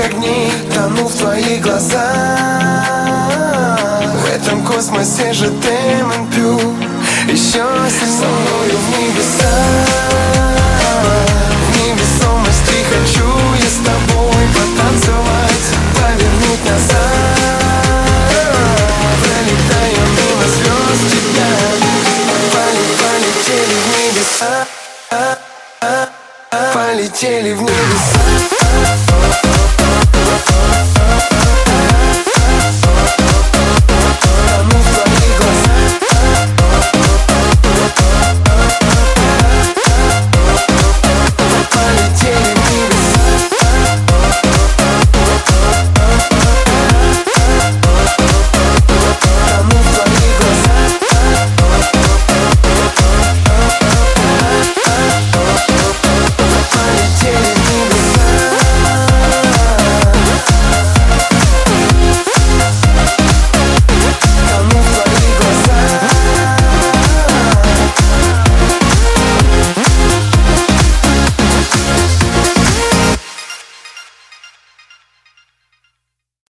огней, тону в твоих глазах. В этом космосе же пью еще сильнее. Со мною в небеса, в невесомости хочу я с тобой потанцевать, повернуть назад. Пролетаем мимо звезд тебя, полетели в небеса, полетели в небеса.